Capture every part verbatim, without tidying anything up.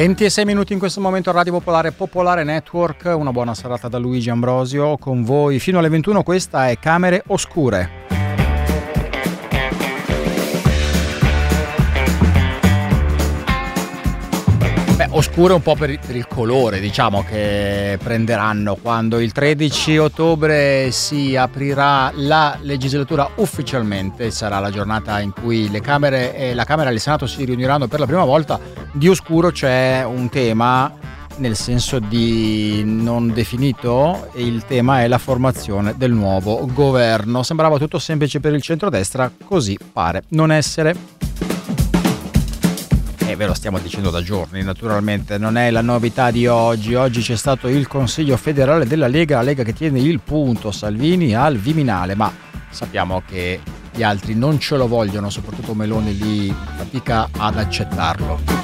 ventisei minuti in questo momento Radio Popolare, Popolare Network. Una buona serata da Luigi Ambrosio con voi fino alle ventuno. Questa è Camere Oscure. Beh, oscure un po' per il, per il colore, diciamo, che prenderanno quando il tredici ottobre si aprirà la legislatura ufficialmente. Sarà la giornata in cui le Camere e la Camera e il Senato si riuniranno per la prima volta. Di oscuro c'è un tema, nel senso di non definito, e il tema è la formazione del nuovo governo. Sembrava tutto semplice per il centrodestra, così pare non essere. E ve lo stiamo dicendo da giorni, naturalmente, non è la novità di oggi. Oggi c'è stato il Consiglio federale della Lega, la Lega che tiene il punto Salvini al Viminale, ma sappiamo che gli altri non ce lo vogliono, soprattutto Meloni lì fatica ad accettarlo.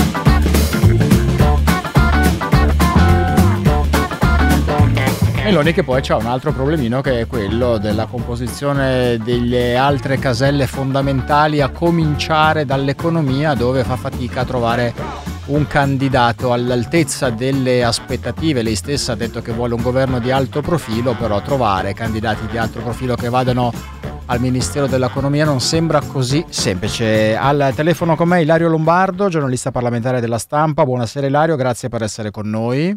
Meloni che poi c'ha un altro problemino, che è quello della composizione delle altre caselle fondamentali, a cominciare dall'economia, dove fa fatica a trovare un candidato all'altezza delle aspettative. Lei stessa ha detto che vuole un governo di alto profilo, però trovare candidati di alto profilo che vadano al Ministero dell'Economia non sembra così semplice. Al telefono con me Ilario Lombardo, giornalista parlamentare della Stampa. Buonasera Ilario, grazie per essere con noi.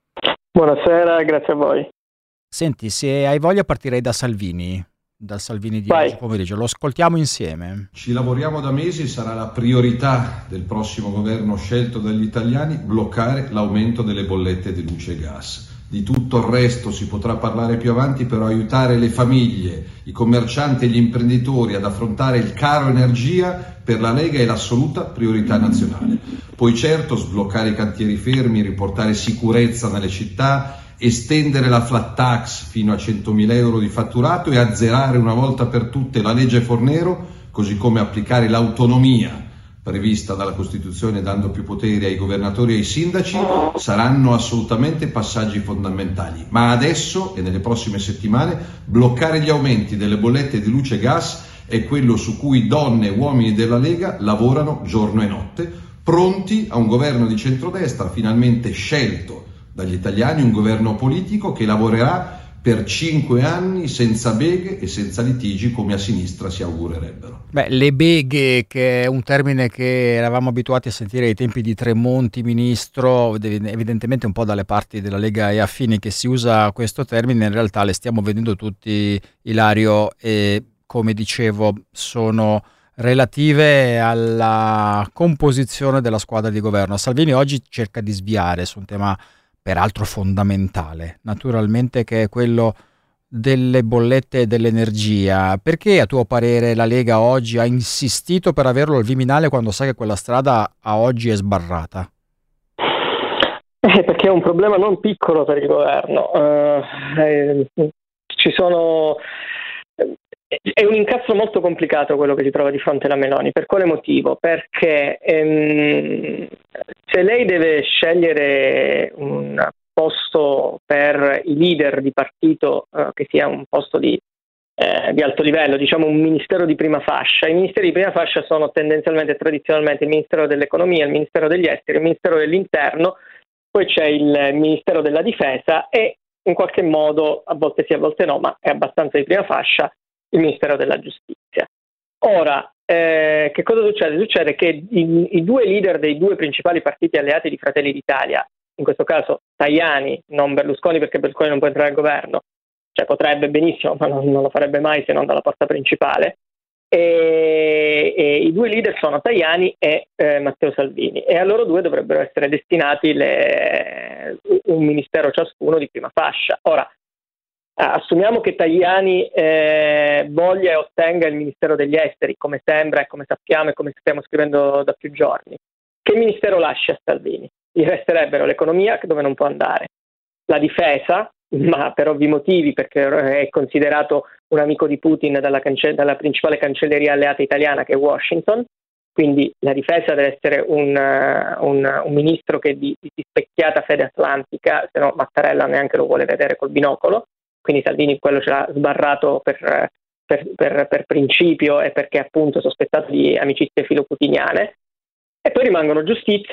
Buonasera, grazie a voi. Senti, se hai voglia partirei da Salvini, dal Salvini di Vai. oggi pomeriggio, lo ascoltiamo insieme. Ci lavoriamo da mesi, sarà la priorità del prossimo governo scelto dagli italiani bloccare l'aumento delle bollette di luce e gas. Di tutto il resto si potrà parlare più avanti, però aiutare le famiglie, i commercianti e gli imprenditori ad affrontare il caro energia per la Lega è l'assoluta priorità nazionale. Poi certo sbloccare i cantieri fermi, riportare sicurezza nelle città, estendere la flat tax fino a centomila euro di fatturato e azzerare una volta per tutte la legge Fornero, così come applicare l'autonomia prevista dalla Costituzione dando più poteri ai governatori e ai sindaci, saranno assolutamente passaggi fondamentali. Ma adesso e nelle prossime settimane bloccare gli aumenti delle bollette di luce e gas è quello su cui donne e uomini della Lega lavorano giorno e notte, pronti a un governo di centrodestra finalmente scelto dagli italiani, un governo politico che lavorerà per cinque anni senza beghe e senza litigi, come a sinistra si augurerebbero. Beh, le beghe, che è un termine che eravamo abituati a sentire ai tempi di Tremonti ministro, evidentemente un po' dalle parti della Lega e affini che si usa questo termine, in realtà le stiamo vedendo tutti, Ilario, e come dicevo sono relative alla composizione della squadra di governo. Salvini oggi cerca di sviare su un tema peraltro fondamentale, naturalmente, che è quello delle bollette e dell'energia. Perché a tuo parere la Lega oggi ha insistito per averlo al Viminale quando sa che quella strada a oggi è sbarrata? Eh, perché è un problema non piccolo per il governo. Uh, eh, ci sono... È un incastro molto complicato quello che si trova di fronte alla Meloni. Per quale motivo? Perché ehm, se lei deve scegliere un posto per i leader di partito eh, che sia un posto di, eh, di alto livello, diciamo un ministero di prima fascia, i ministeri di prima fascia sono tendenzialmente e tradizionalmente il Ministero dell'Economia, il Ministero degli Esteri, il Ministero dell'Interno, poi c'è il Ministero della Difesa e in qualche modo, a volte sì, a volte no, ma è abbastanza di prima fascia, il Ministero della Giustizia. Ora, eh, che cosa succede? Succede che i, i due leader dei due principali partiti alleati di Fratelli d'Italia, in questo caso Tajani, non Berlusconi, perché Berlusconi non può entrare al governo, cioè potrebbe benissimo, ma non, non lo farebbe mai se non dalla porta principale, e, e i due leader sono Tajani e eh, Matteo Salvini, e a loro due dovrebbero essere destinati le, un ministero ciascuno di prima fascia. Ora, assumiamo che Tajani eh, voglia e ottenga il Ministero degli Esteri, come sembra e come sappiamo e come stiamo scrivendo da più giorni. Che ministero lascia a Salvini? Gli resterebbero l'economia, dove non può andare, la difesa, ma per ovvi motivi, perché è considerato un amico di Putin dalla, cance- dalla principale cancelleria alleata italiana, che è Washington, quindi la difesa deve essere un, un, un ministro che di, di specchiata fede atlantica, se no Mattarella neanche lo vuole vedere col binocolo. Quindi Salvini quello ce l'ha sbarrato per, per, per, per principio e perché appunto sospettato di amicizie filoputiniane. E poi rimangono giustizia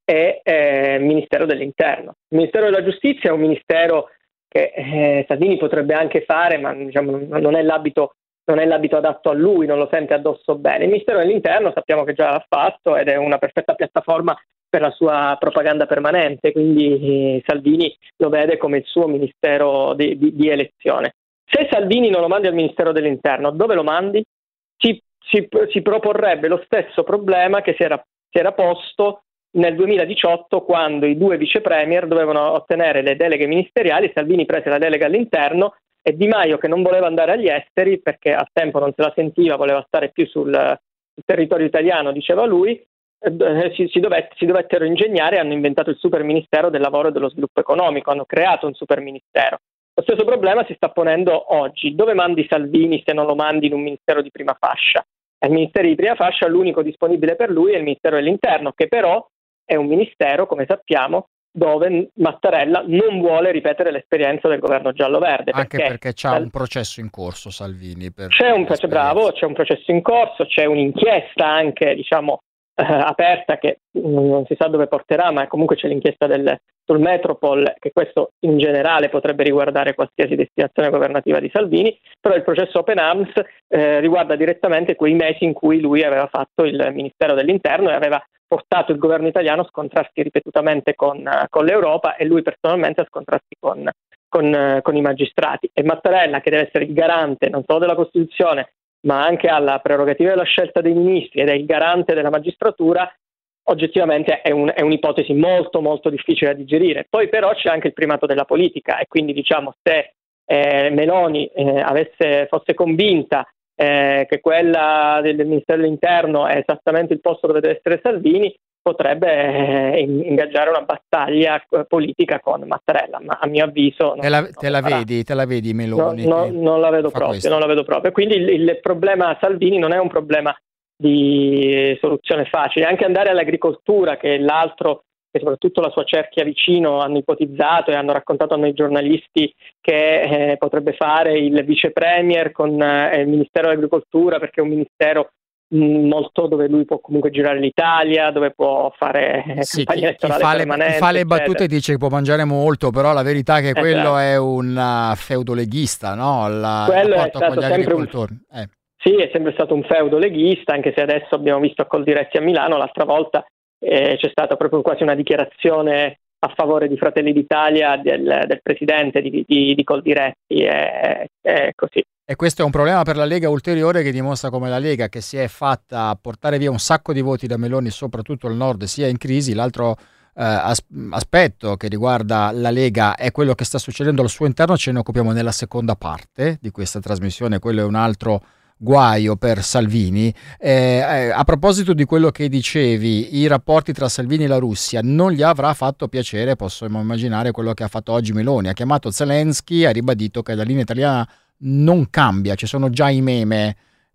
e eh, il Ministero dell'Interno. Il Ministero della Giustizia è un ministero che eh, Salvini potrebbe anche fare, ma diciamo, non, non, è l'abito, non è l'abito adatto a lui, non lo sente addosso bene. Il Ministero dell'Interno sappiamo che già l'ha fatto ed è una perfetta piattaforma per la sua propaganda permanente, quindi eh, Salvini lo vede come il suo ministero di, di, di elezione. Se Salvini non lo mandi al Ministero dell'Interno, dove lo mandi? Si, si, si proporrebbe lo stesso problema che si era, si era posto nel duemiladiciotto, quando i due vice premier dovevano ottenere le deleghe ministeriali. Salvini prese la delega all'interno e Di Maio, che non voleva andare agli esteri perché a tempo non se la sentiva, voleva stare più sul, sul territorio italiano, diceva lui, eh, si, si, dovette, si dovettero ingegnare e hanno inventato il super ministero del lavoro e dello sviluppo economico, hanno creato un super ministero. Lo stesso problema si sta ponendo oggi. Dove mandi Salvini se non lo mandi in un ministero di prima fascia? E il ministero di prima fascia, l'unico disponibile per lui è il Ministero dell'Interno, che però è un ministero, come sappiamo, dove Mattarella non vuole ripetere l'esperienza del governo giallo-verde. Anche perché, perché c'ha Sal- un processo in corso Salvini. Per c'è un processo, bravo, c'è un processo in corso, c'è un'inchiesta anche, diciamo, eh, aperta che non si sa dove porterà, ma comunque c'è l'inchiesta del, sul Metropol, che questo in generale potrebbe riguardare qualsiasi destinazione governativa di Salvini, però il processo Open Arms eh, riguarda direttamente quei mesi in cui lui aveva fatto il Ministero dell'Interno e aveva portato il governo italiano a scontrarsi ripetutamente con, con l'Europa e lui personalmente a scontrarsi con, con, con i magistrati. E Mattarella, che deve essere il garante non solo della Costituzione, ma anche alla prerogativa della scelta dei ministri ed è il garante della magistratura, oggettivamente è, un, è un'ipotesi molto molto difficile da digerire. Poi però c'è anche il primato della politica e quindi diciamo se eh, Meloni eh, avesse, fosse convinta Eh, che quella del Ministero dell'Interno è esattamente il posto dove deve essere Salvini, potrebbe eh, ingaggiare una battaglia eh, politica con Mattarella, ma a mio avviso non, te la, non te la vedi, te la vedi Meloni? No, no, non la vedo proprio, non la vedo proprio. Quindi il, il problema Salvini non è un problema di soluzione facile, anche andare all'agricoltura, che è l'altro che soprattutto la sua cerchia vicino hanno ipotizzato e hanno raccontato a noi giornalisti che eh, potrebbe fare il vice premier con eh, il Ministero dell'Agricoltura, perché è un ministero mh, molto dove lui può comunque girare l'Italia, dove può fare eh, sì, campagna chi, elettorale chi fa permanente. Le, chi fa le battute eccetera. dice che può mangiare molto, però la verità è che Eh, quello esatto. è un uh, feudoleghista, no? La, quello il è rapporto stato con gli sempre agricoltori. un... Eh. Sì, è sempre stato un feudo leghista, anche se adesso abbiamo visto a Coldiretti a Milano, l'altra volta eh, c'è stata proprio quasi una dichiarazione a favore di Fratelli d'Italia del, del presidente di, di, di Coldiretti, è, è così. E questo è un problema per la Lega ulteriore, che dimostra come la Lega, che si è fatta portare via un sacco di voti da Meloni, soprattutto il nord, sia in crisi. L'altro eh, as- aspetto che riguarda la Lega è quello che sta succedendo al suo interno, ce ne occupiamo nella seconda parte di questa trasmissione, quello è un altro guaio per Salvini. Eh, eh, a proposito di quello che dicevi, i rapporti tra Salvini e la Russia, non gli avrà fatto piacere, possiamo immaginare, quello che ha fatto oggi Meloni. Ha chiamato Zelensky, ha ribadito che la linea italiana non cambia, ci sono già i meme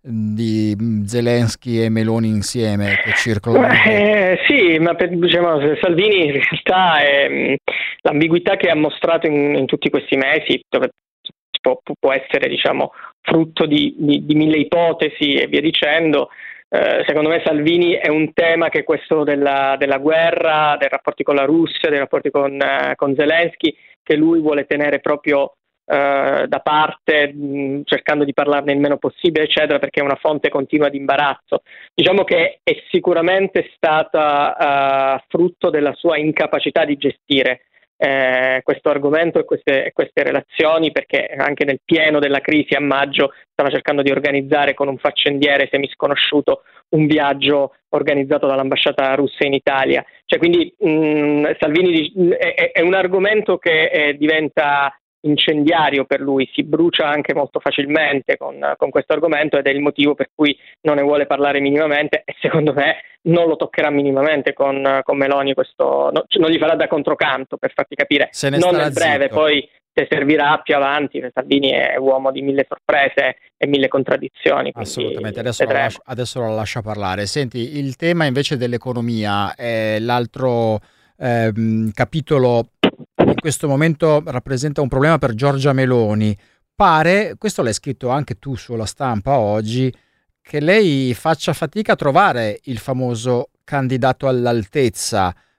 di Zelensky e Meloni insieme che circolano. Eh, sì, ma per, diciamo, Salvini in realtà è, l'ambiguità che ha mostrato in, in tutti questi mesi, dove può, può essere, diciamo, frutto di, di, di mille ipotesi e via dicendo. Eh, secondo me Salvini è un tema che questo della, della guerra, dei rapporti con la Russia, dei rapporti con, eh, con Zelensky, che lui vuole tenere proprio eh, da parte, mh, cercando di parlarne il meno possibile, eccetera, perché è una fonte continua di imbarazzo. Diciamo che è sicuramente stata eh, frutto della sua incapacità di gestire Eh, questo argomento e queste, queste relazioni, perché anche nel pieno della crisi a maggio stava cercando di organizzare con un faccendiere semisconosciuto un viaggio organizzato dall'ambasciata russa in Italia. Cioè, quindi mh, Salvini è, è un argomento che eh, diventa incendiario per lui, si brucia anche molto facilmente con, con questo argomento ed è il motivo per cui non ne vuole parlare minimamente e secondo me non lo toccherà minimamente con, con Meloni, questo no, non gli farà da controcanto, per farti capire, non nel breve, zitto. Poi se servirà più avanti. Salvini è uomo di mille sorprese e mille contraddizioni. Assolutamente, adesso lo, lascia, adesso lo lascia parlare. Senti, il tema invece dell'economia è l'altro ehm, capitolo. In questo momento rappresenta un problema per Giorgia Meloni. Pare, questo l'hai scritto anche tu sulla Stampa oggi, che lei faccia fatica a trovare il famoso candidato all'altezza.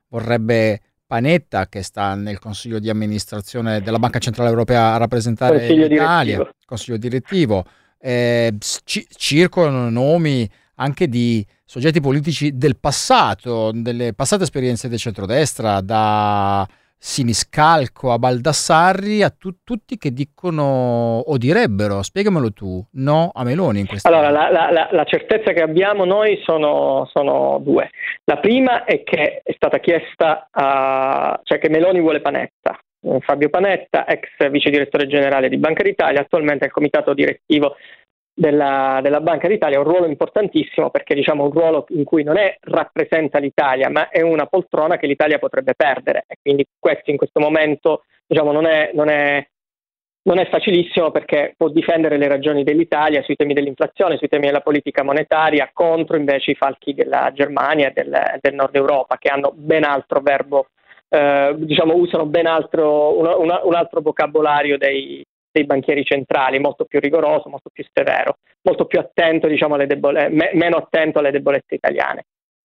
vorrebbe Panetta, che sta nel consiglio di amministrazione della Banca Centrale Europea a rappresentare Consiglio l'Italia, direttivo. consiglio direttivo. Eh, ci- circolano nomi anche di soggetti politici del passato, delle passate esperienze del centrodestra, da Siniscalco a Baldassarri, a tu- tutti che dicono o direbbero, spiegamelo tu, no a Meloni in questa. Allora, la, la- la- la certezza che abbiamo noi sono, sono due. La prima è che è stata chiesta, a, cioè che Meloni vuole Panetta. Eh, Fabio Panetta, ex vice direttore generale di Banca d'Italia, attualmente al comitato direttivo della, della Banca d'Italia, un ruolo importantissimo perché diciamo un ruolo in cui non è rappresenta l'Italia, ma è una poltrona che l'Italia potrebbe perdere, e quindi questo in questo momento diciamo non è, non è, non è facilissimo, perché può difendere le ragioni dell'Italia sui temi dell'inflazione, sui temi della politica monetaria, contro invece i falchi della Germania e del, del Nord Europa, che hanno ben altro verbo, eh, diciamo usano ben altro, una, una, un altro vocabolario dei dei banchieri centrali, molto più rigoroso, molto più severo, molto più attento, diciamo, alle debole- me- meno attento alle debolezze italiane.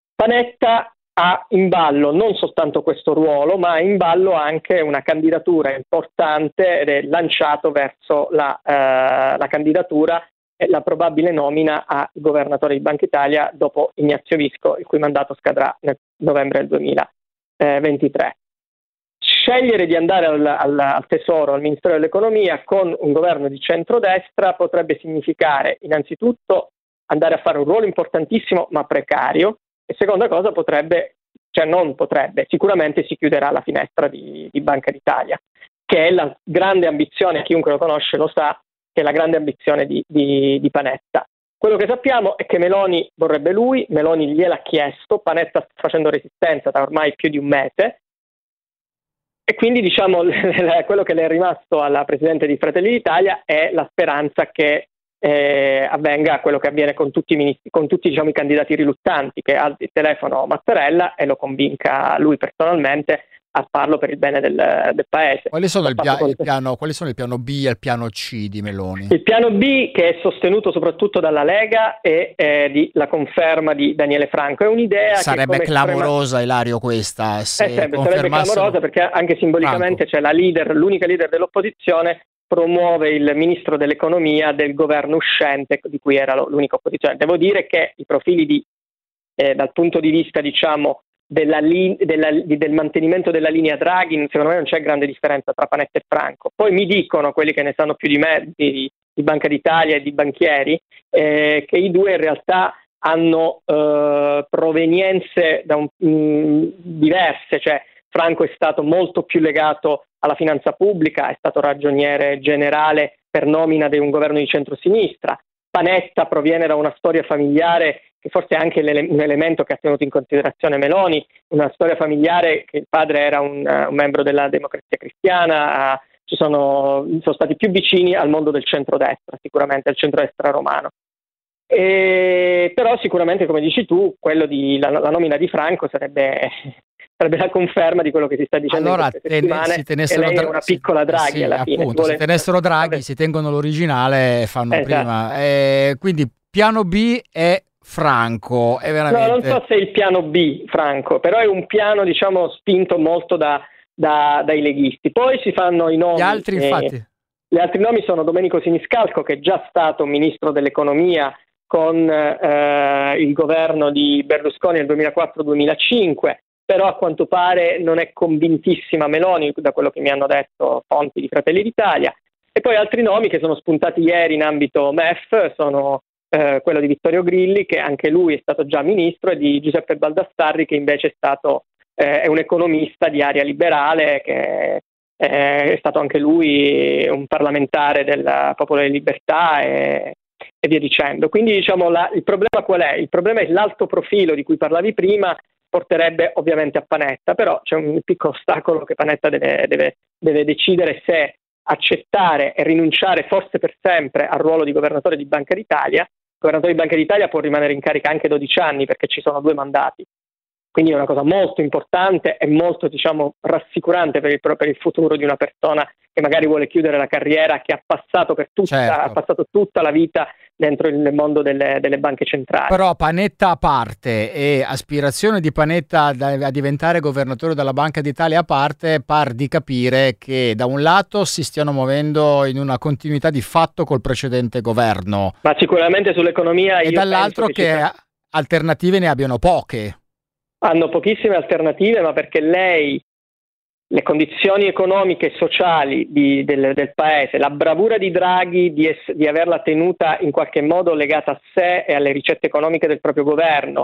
Panetta ha in ballo non soltanto questo ruolo, ma ha in ballo anche una candidatura importante ed è lanciato verso la, eh, la candidatura e la probabile nomina a governatore di Banca Italia dopo Ignazio Visco, il cui mandato scadrà nel novembre del duemilaventitré. Scegliere di andare al, al, al Tesoro, al Ministero dell'Economia, con un governo di centrodestra potrebbe significare innanzitutto andare a fare un ruolo importantissimo ma precario, e seconda cosa potrebbe, cioè non potrebbe, sicuramente si chiuderà la finestra di, di Banca d'Italia, che è la grande ambizione, chiunque lo conosce lo sa, che è la grande ambizione di, di, di Panetta. Quello che sappiamo è che Meloni vorrebbe lui, Meloni gliel'ha chiesto, Panetta sta facendo resistenza da ormai più di un mese, e quindi diciamo quello che le è rimasto alla Presidente di Fratelli d'Italia è la speranza che eh, avvenga quello che avviene con tutti i ministri, con tutti diciamo, i candidati riluttanti, che alzi il telefono Mattarella e lo convinca lui personalmente a farlo per il bene del, del paese. Quali sono, il pia- il piano, quali sono il piano B e il piano C di Meloni? Il piano B, che è sostenuto soprattutto dalla Lega, è eh, di, la conferma di Daniele Franco. È un'idea sarebbe che clamorosa, estrema... Ilario, questa. Se eh, sarebbe, sarebbe clamorosa, perché anche simbolicamente c'è la leader, l'unica leader dell'opposizione promuove il ministro dell'economia del governo uscente, di cui era l'unica opposizione. Devo dire che i profili di, eh, dal punto di vista diciamo Della li- della, del mantenimento della linea Draghi, secondo me non c'è grande differenza tra Panetta e Franco. Poi mi dicono quelli che ne sanno più di me di, di Banca d'Italia e di banchieri eh, che i due in realtà hanno eh, provenienze da un, mh, diverse, cioè Franco è stato molto più legato alla finanza pubblica, è stato ragioniere generale per nomina di un governo di centrosinistra. Panetta proviene da una storia familiare che forse è anche un elemento che ha tenuto in considerazione Meloni, una storia familiare che il padre era un, un membro della Democrazia Cristiana, uh, ci sono, sono stati più vicini al mondo del centrodestra, sicuramente al centrodestra romano. E, però sicuramente, come dici tu, quello di, la, la nomina di Franco sarebbe, sarebbe la conferma di quello che si sta dicendo allora, in queste settimane, si tenessero e lei Dra- è una piccola Draghi sì, alla fine. appunto, Vuole... se tenessero Draghi si tengono l'originale e fanno esatto. prima. Eh, quindi piano B è Franco, è veramente... No, non so se è il piano B, Franco, però è un piano, diciamo, spinto molto da, da, dai leghisti. Poi si fanno i nomi... Gli altri, eh, infatti... Gli altri nomi sono Domenico Siniscalco, che è già stato ministro dell'economia con eh, il governo di Berlusconi nel duemilaquattro duemilacinque, però a quanto pare non è convintissima Meloni, da quello che mi hanno detto fonti di Fratelli d'Italia. E poi altri nomi che sono spuntati ieri in ambito M E F sono... Eh, quello di Vittorio Grilli, che anche lui è stato già ministro, e di Giuseppe Baldassarri, che invece è stato eh, è un economista di area liberale, che eh, è stato anche lui un parlamentare del Popolo della Libertà e, e via dicendo. Quindi diciamo la, il problema qual è? Il problema è l'alto profilo di cui parlavi prima, porterebbe ovviamente a Panetta, però c'è un piccolo ostacolo che Panetta deve, deve, deve decidere se accettare e rinunciare forse per sempre al ruolo di governatore di Banca d'Italia. Il governatore di Banca d'Italia può rimanere in carica anche dodici anni, perché ci sono due mandati, quindi è una cosa molto importante e molto diciamo rassicurante per il, per il futuro di una persona che magari vuole chiudere la carriera, che ha passato per tutta, certo. ha passato tutta la vita dentro il mondo delle, delle banche centrali. Però Panetta a parte e aspirazione di Panetta da, a diventare governatore della Banca d'Italia a parte, par di capire che da un lato si stiano muovendo in una continuità di fatto col precedente governo. Ma sicuramente sull'economia... E io dall'altro che, che ci... alternative ne abbiano poche. Hanno pochissime alternative, ma perché lei... le condizioni economiche e sociali di, del, del paese, la bravura di Draghi di, es, di averla tenuta in qualche modo legata a sé e alle ricette economiche del proprio governo,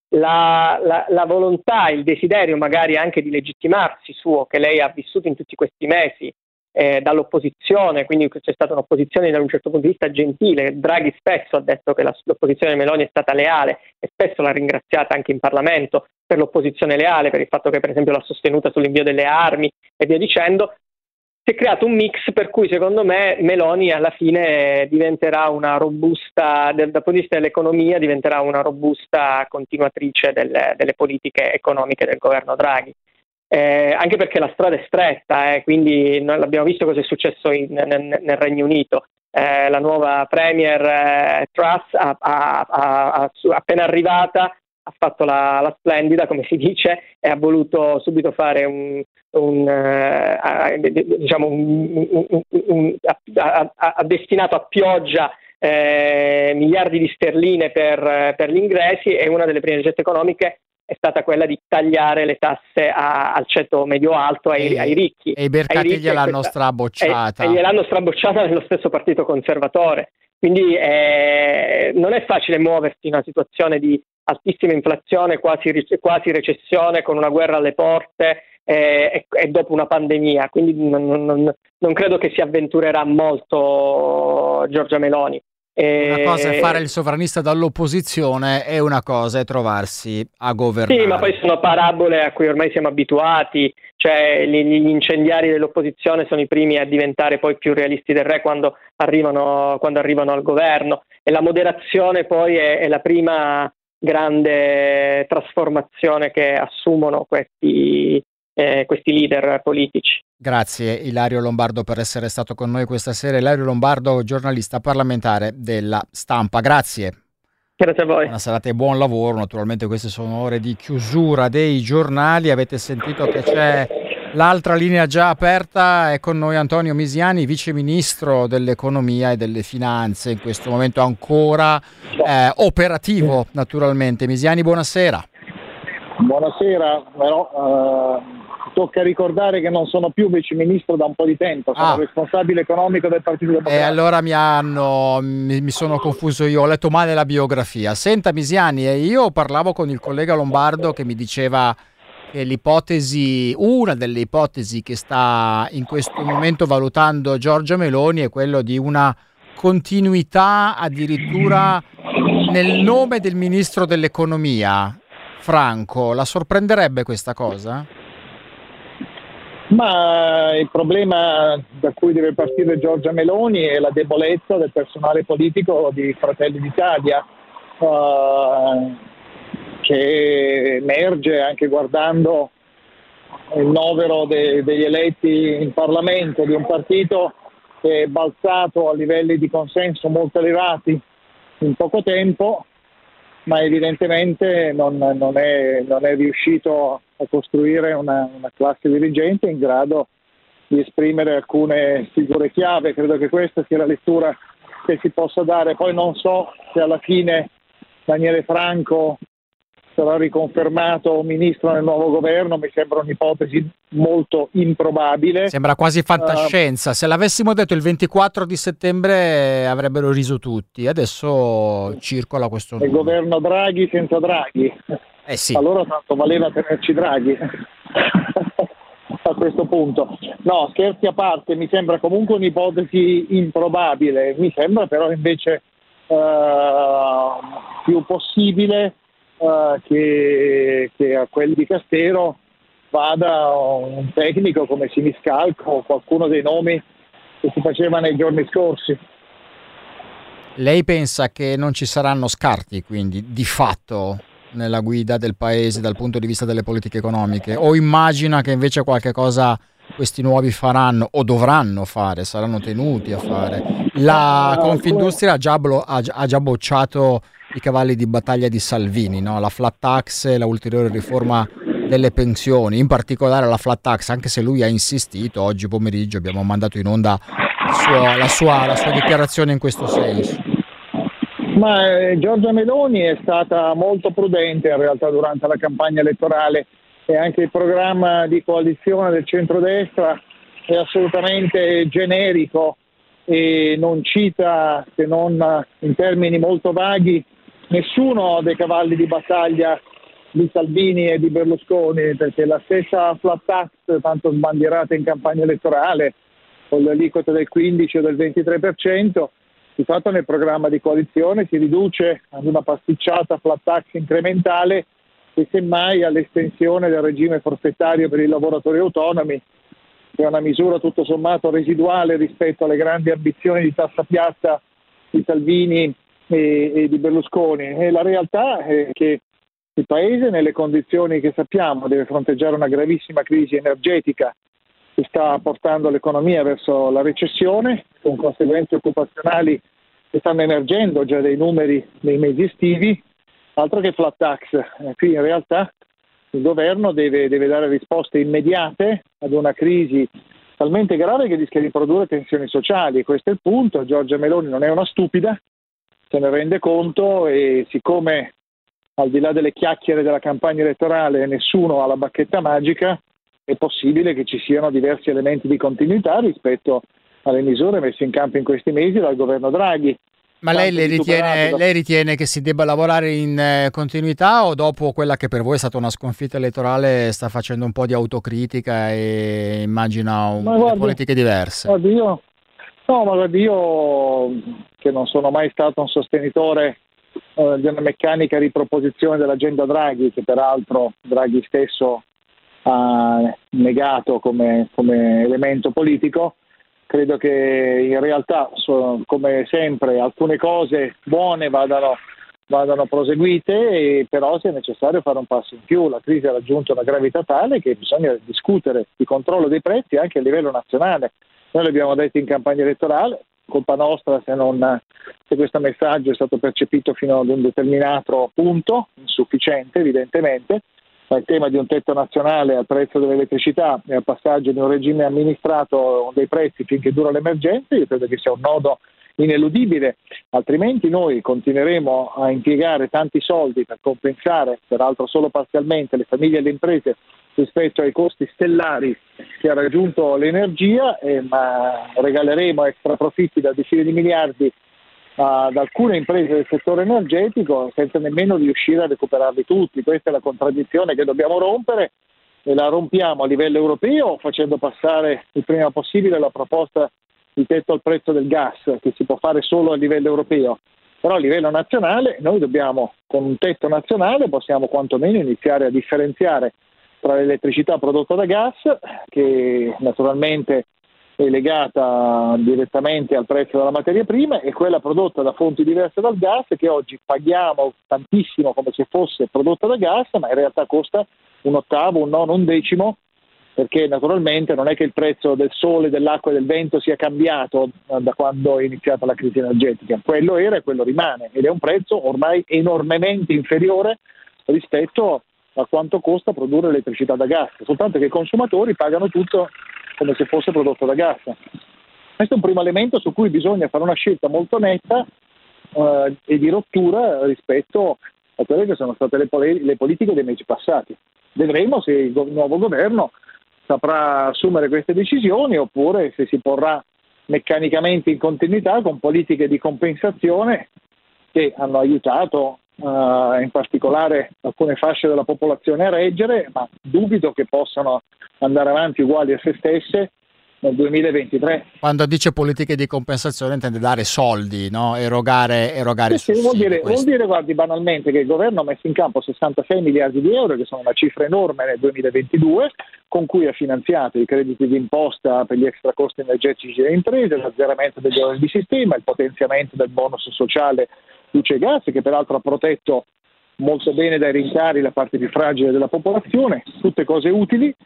la, la, la volontà, il desiderio magari anche di legittimarsi suo, che lei ha vissuto in tutti questi mesi eh, dall'opposizione, quindi c'è stata un'opposizione da un certo punto di vista gentile. Draghi spesso ha detto che la, l'opposizione di Meloni è stata leale e spesso l'ha ringraziata anche in Parlamento per l'opposizione leale, per il fatto che per esempio l'ha sostenuta sull'invio delle armi e via dicendo. Si è creato un mix per cui secondo me Meloni alla fine diventerà una robusta, dal punto di vista dell'economia, diventerà una robusta continuatrice delle, delle politiche economiche del governo Draghi. Eh, anche perché la strada è stretta, eh, quindi noi l'abbiamo visto cosa è successo in, nel, nel Regno Unito. Eh, la nuova premier eh, Truss ha, ha, ha, ha, appena arrivata ha fatto la, la splendida, come si dice, e ha voluto subito fare un, un uh, diciamo un, un, un, un ha, ha, ha destinato a pioggia eh, miliardi di sterline per, per gli ingressi, e una delle prime ricette economiche è stata quella di tagliare le tasse a, al ceto medio-alto ai, e, ai ricchi. E i mercati gliel'hanno questa, strabocciata. E, e gliel'hanno strabocciata nello stesso partito conservatore. Quindi eh, non è facile muoversi in una situazione di altissima inflazione, quasi, quasi recessione, con una guerra alle porte eh, e, e dopo una pandemia. Quindi non, non, non credo che si avventurerà molto Giorgia Meloni. Una cosa è fare il sovranista dall'opposizione e una cosa è trovarsi a governare. Sì, ma poi sono parabole a cui ormai siamo abituati, cioè gli, gli incendiari dell'opposizione sono i primi a diventare poi più realisti del re quando arrivano, quando arrivano al governo, e la moderazione poi è, è la prima grande trasformazione che assumono questi, eh, questi leader politici. Grazie Ilario Lombardo per essere stato con noi questa sera. Ilario Lombardo, giornalista parlamentare della Stampa. Grazie. Grazie a voi. Buona serata e buon lavoro. Naturalmente queste sono ore di chiusura dei giornali. Avete sentito che c'è l'altra linea già aperta. È con noi Antonio Misiani, vice ministro dell'economia e delle finanze, in questo momento ancora eh, operativo naturalmente. Misiani, buonasera. Buonasera, però uh... tocca ricordare che non sono più vice ministro da un po' di tempo, sono ah. responsabile economico del Partito Democratico. E allora mi hanno mi, mi sono confuso io, ho letto male la biografia. Senta Misiani, io parlavo con il collega Lombardo che mi diceva che l'ipotesi, una delle ipotesi che sta in questo momento valutando Giorgia Meloni è quello di una continuità addirittura nel nome del ministro dell'economia, Franco. La sorprenderebbe questa cosa? Ma il problema da cui deve partire Giorgia Meloni è la debolezza del personale politico di Fratelli d'Italia, uh, che emerge anche guardando il novero de- degli eletti in Parlamento di un partito che è balzato a livelli di consenso molto elevati in poco tempo, ma evidentemente non, non, è, non è riuscito a costruire una, una classe dirigente in grado di esprimere alcune figure chiave. Credo che questa sia la lettura che si possa dare. Poi non so se alla fine Daniele Franco sarà riconfermato ministro nel nuovo governo, mi sembra un'ipotesi molto improbabile. Sembra quasi fantascienza. Uh, Se l'avessimo detto il ventiquattro di settembre avrebbero riso tutti. Adesso circola questo nome. Il governo Draghi senza Draghi. Eh sì. Allora tanto valeva tenerci Draghi a questo punto. No, scherzi a parte, mi sembra comunque un'ipotesi improbabile. Mi sembra però invece uh, più possibile Uh, che, che a quelli di Castero vada un tecnico come Siniscalco o qualcuno dei nomi che si faceva nei giorni scorsi. Lei pensa che non ci saranno scarti quindi di fatto nella guida del paese dal punto di vista delle politiche economiche, o immagina che invece qualche cosa questi nuovi faranno o dovranno fare, saranno tenuti a fare. La Confindustria ha già, blo- ha già- ha già bocciato i cavalli di battaglia di Salvini, no? La flat tax, la ulteriore riforma delle pensioni, in particolare la flat tax, anche se lui ha insistito. Oggi pomeriggio abbiamo mandato in onda il suo- la, sua, la sua dichiarazione in questo senso. Ma eh, Giorgia Meloni è stata molto prudente in realtà durante la campagna elettorale, e anche il programma di coalizione del centrodestra è assolutamente generico e non cita, se non in termini molto vaghi, nessuno dei cavalli di battaglia di Salvini e di Berlusconi, perché la stessa flat tax, tanto sbandierata in campagna elettorale, con le aliquote del quindici o del ventitré per cento, di fatto nel programma di coalizione si riduce ad una pasticciata flat tax incrementale e semmai all'estensione del regime forfettario per i lavoratori autonomi, che è una misura tutto sommato residuale rispetto alle grandi ambizioni di tassa piatta di Salvini e, e di Berlusconi. E la realtà è che il Paese, nelle condizioni che sappiamo, deve fronteggiare una gravissima crisi energetica che sta portando l'economia verso la recessione, con conseguenze occupazionali che stanno emergendo già dai numeri dei mesi estivi. Altro che flat tax, eh, qui in realtà il governo deve, deve dare risposte immediate ad una crisi talmente grave che rischia di produrre tensioni sociali. Questo è il punto. Giorgia Meloni non è una stupida, se ne rende conto, e siccome al di là delle chiacchiere della campagna elettorale nessuno ha la bacchetta magica, è possibile che ci siano diversi elementi di continuità rispetto alle misure messe in campo in questi mesi dal governo Draghi. Ma lei, le ritiene, lei ritiene che si debba lavorare in eh, continuità, o dopo quella che per voi è stata una sconfitta elettorale sta facendo un po' di autocritica e immagina un, guardi, politiche diverse? Guardi, io, no, ma guardi, io che non sono mai stato un sostenitore eh, di una meccanica riproposizione dell'agenda Draghi, che peraltro Draghi stesso ha negato come, come elemento politico, credo che in realtà, come sempre, alcune cose buone vadano, vadano proseguite, e però se è necessario fare un passo in più. La crisi ha raggiunto una gravità tale che bisogna discutere di controllo dei prezzi anche a livello nazionale. Noi l'abbiamo detto in campagna elettorale, colpa nostra se, non, se questo messaggio è stato percepito fino ad un determinato punto, insufficiente evidentemente. Il tema di un tetto nazionale al prezzo dell'elettricità e al passaggio di un regime amministrato dei prezzi finché dura l'emergenza, io credo che sia un nodo ineludibile, altrimenti noi continueremo a impiegare tanti soldi per compensare, peraltro solo parzialmente, le famiglie e le imprese rispetto ai costi stellari che ha raggiunto l'energia, eh, ma regaleremo extra profitti da decine di miliardi ad alcune imprese del settore energetico senza nemmeno riuscire a recuperarli tutti. Questa è la contraddizione che dobbiamo rompere, e la rompiamo a livello europeo facendo passare il prima possibile la proposta di tetto al prezzo del gas, che si può fare solo a livello europeo, però a livello nazionale noi dobbiamo, con un tetto nazionale possiamo quantomeno iniziare a differenziare tra l'elettricità prodotta da gas, che naturalmente è legata direttamente al prezzo della materia prima, e quella prodotta da fonti diverse dal gas, che oggi paghiamo tantissimo come se fosse prodotta da gas, ma in realtà costa un ottavo, un nono, un decimo, perché naturalmente non è che il prezzo del sole, dell'acqua e del vento sia cambiato da quando è iniziata la crisi energetica. Quello era e quello rimane, ed è un prezzo ormai enormemente inferiore rispetto a quanto costa produrre elettricità da gas, soltanto che i consumatori pagano tutto come se fosse prodotto da gas. Questo è un primo elemento su cui bisogna fare una scelta molto netta eh, e di rottura rispetto a quelle che sono state le, pol- le politiche dei mesi passati. Vedremo se il go- nuovo governo saprà assumere queste decisioni, oppure se si porrà meccanicamente in continuità con politiche di compensazione che hanno aiutato Uh, in particolare alcune fasce della popolazione a reggere, ma dubito che possano andare avanti uguali a se stesse nel duemilaventitré. Quando dice politiche di compensazione intende dare soldi, no? Erogare, erogare sì, sì, vuol dire, vuol dire, guardi, banalmente, che il governo ha messo in campo sessantasei miliardi di euro, che sono una cifra enorme nel duemilaventidue, con cui ha finanziato i crediti di imposta per gli extra costi energetici delle imprese, l'azzeramento degli oneri di sistema, il potenziamento del bonus sociale luce e gas, che peraltro ha protetto molto bene dai rincari la parte più fragile della popolazione, tutte cose utili,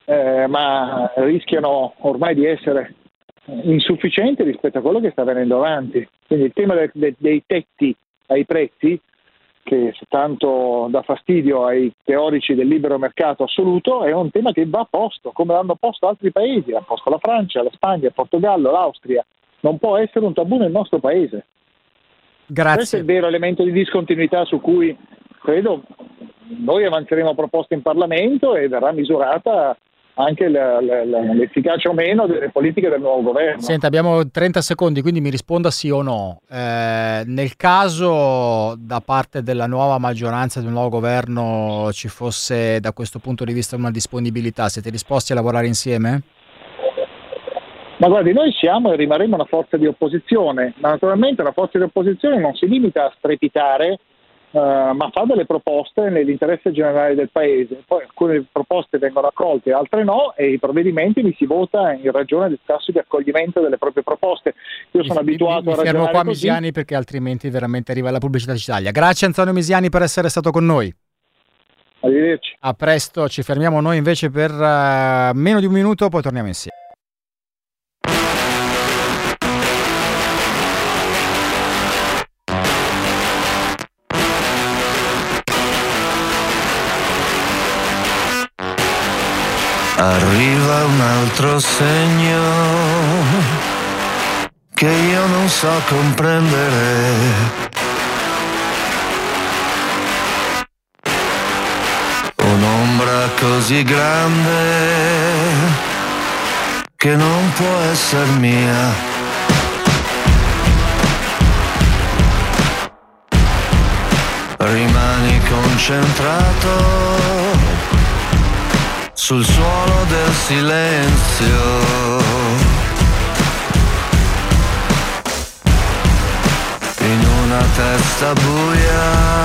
eh, ma rischiano ormai di essere insufficienti rispetto a quello che sta venendo avanti. Quindi il tema de- de- dei tetti ai prezzi, che tanto dà fastidio ai teorici del libero mercato assoluto, è un tema che va posto, come l'hanno posto altri paesi, l'ha posto la Francia, la Spagna, il Portogallo, l'Austria. Non può essere un tabù nel nostro paese. Grazie. Questo è il vero elemento di discontinuità su cui credo noi avanzeremo proposte in Parlamento e verrà misurata anche la, la, la, l'efficacia o meno delle politiche del nuovo governo. Senta, abbiamo trenta secondi, quindi mi risponda sì o no. Eh, nel caso da parte della nuova maggioranza, del nuovo governo, ci fosse da questo punto di vista una disponibilità, siete disposti a lavorare insieme? Ma guardi, noi siamo e rimarremo una forza di opposizione, ma naturalmente una forza di opposizione non si limita a strepitare, Uh, ma fa delle proposte nell'interesse generale del paese. Poi alcune proposte vengono accolte, altre no, e i provvedimenti li si vota in ragione del tasso di accoglimento delle proprie proposte. Io sono mi, abituato mi, mi a ragionare fermo qua, così. Misiani, perché altrimenti veramente arriva la pubblicità di Italia. Grazie Antonio Misiani per essere stato con noi. Arrivederci. A presto, ci fermiamo noi invece per uh, meno di un minuto, poi torniamo insieme. Arriva un altro segno che io non so comprendere. Un'ombra così grande che non può essere mia. Rimani concentrato sul suono del silenzio, in una testa buia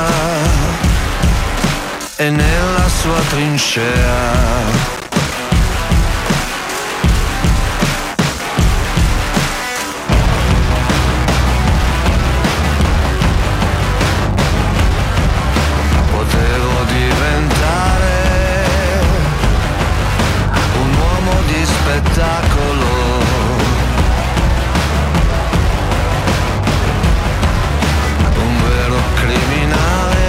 e nella sua trincea. Spettacolo, un vero criminale,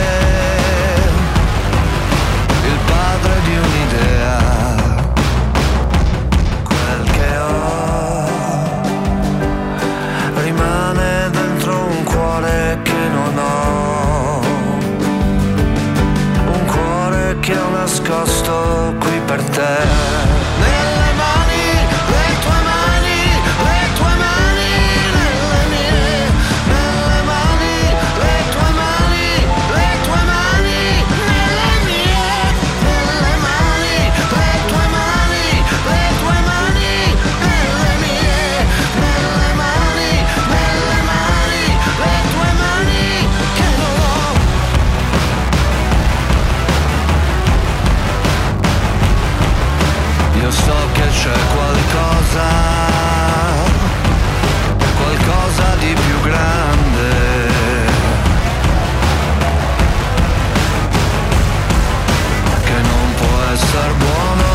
il padre di un'idea. Quel che ho rimane dentro un cuore che non ho, un cuore che ho nascosto qui per te. C'è qualcosa, qualcosa di più grande, che non può essere buono,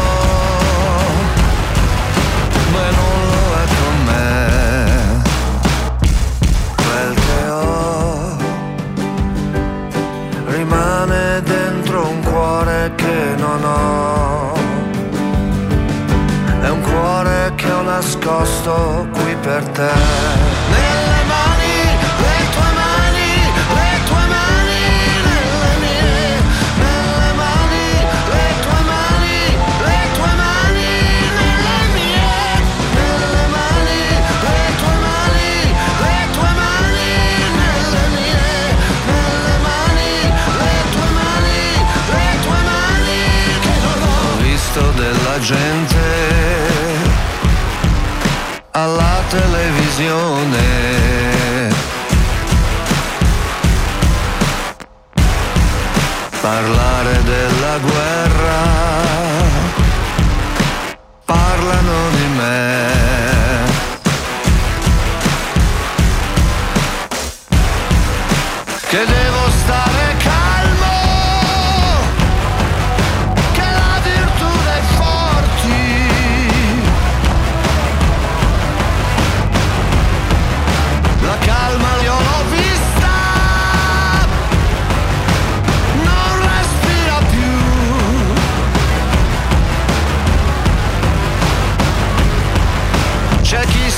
beh non lo è con me. Quel che ho rimane dentro un cuore che non ho, è un cuore che ho nascosto qui per te. Nelle mani, le tue mani, le tue mani, nelle mie. Nelle mani, le tue mani, le tue mani, nelle mie. Nelle mani, le tue mani, le tue mani, nelle mie. Nelle mani, le tue mani, le tue mani, che non ho visto della gente alla televisione